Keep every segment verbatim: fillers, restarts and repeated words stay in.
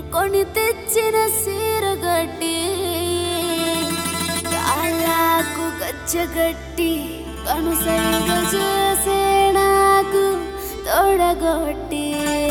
కొని తెచ్చిన సీరగట్టి కాళ్ళకు గచ్చగట్టి కనుసైగ చేసే నాకు తోడగొట్టి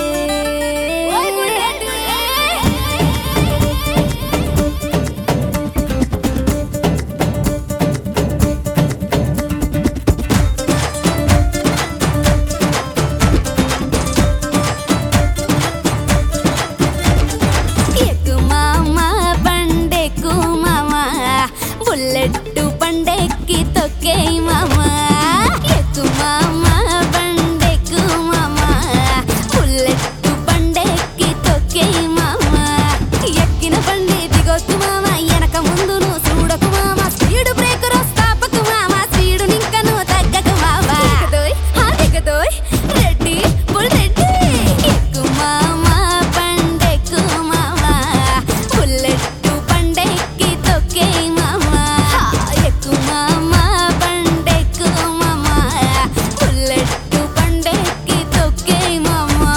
బుల్లెట్టు పండెక్కి తొక్కే మామా ఎక్కు మామా బండెక్కు మామా బుల్లెట్టు పండెక్కి తొక్కే మామా ఎక్కిన బండి దిగొద్దు మామా వెనక ముందు నువ్వు చూడకు మామా స్పీడ్ బ్రేకర్ స్టాపకు మామా స్పీడు నింక నువ్వు తగ్గకు మామా దిగదోయ్ హా దిగదోయ్ రెడ్డి బుల్లెట్టి ఎక్కు మామా బండెక్కు మామా బుల్లెట్టు పండెక్కి తొక్కే మామా ఎక్కు మామా బండెక్కు మామా బుల్లెట్టు పండెక్కి తొక్కే మామా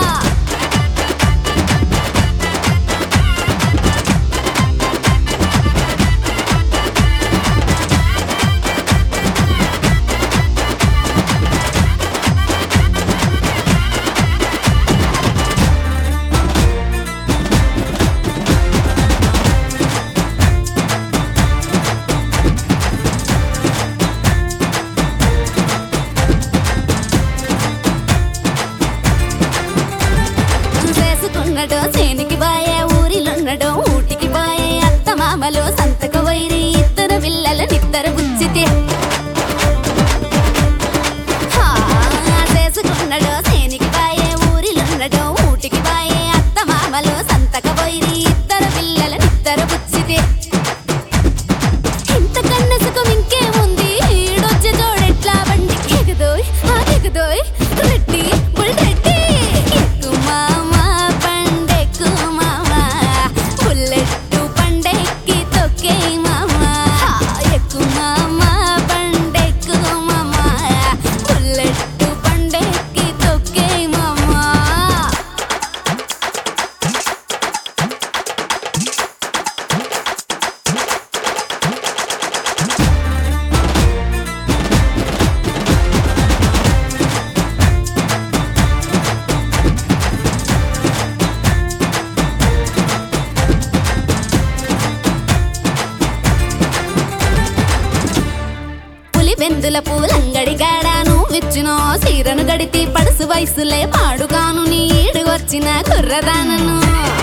చేసుకున్నడో చేనికి బాయే ఊరిలున్నడో ఊటికి బాయే అత్త మామలో సంతక వైరి ఇద్దరు పిల్లల నిద్దరు బుచ్చితే చేసుకున్నడో చేనికి బాయే ఊరిలున్నడో ఊటికి బాయే అత్త మామలో సంతక వైరి ఇద్దరు పిల్లల నిద్దరు బుచ్చితే ఇంత కన్నసుకం ఇంకేముంది ఈడొచ్చే జోడెట్లా బండి ఎగదోయ్ ఆ దిగదోయ్ రెడ్డి బుల్లెట్టి ఎక్కు మామా బండెక్కు మామా బుల్లెట్టు పండెక్కి తొక్కే మామా ఎక్కు మామా బండెక్కు మామా బుల్లెట్టు పండెక్కి తొక్కే మామా వెందుల పూలంగడి గాడాను విచ్చునో సీరను గడితి పడుసు వయసులే పాడుగాను నీడు వచ్చిన కుర్రదానను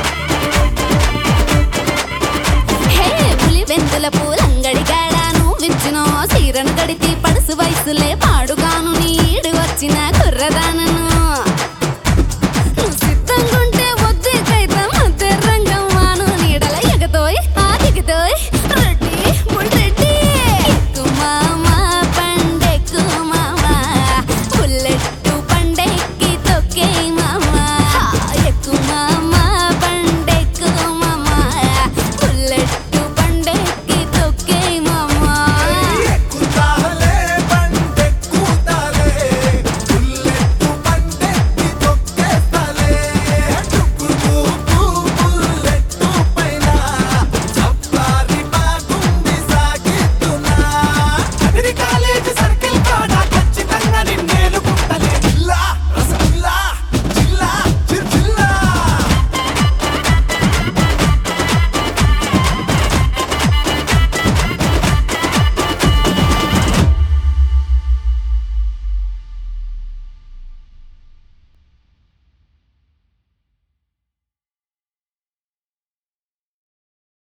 హే పులి వెందుల పూలంగడి గాడాను విచ్చునో సీరను గడితి పడుసు వయసులే పాడుగాను నీడు వచ్చిన కుర్రదానను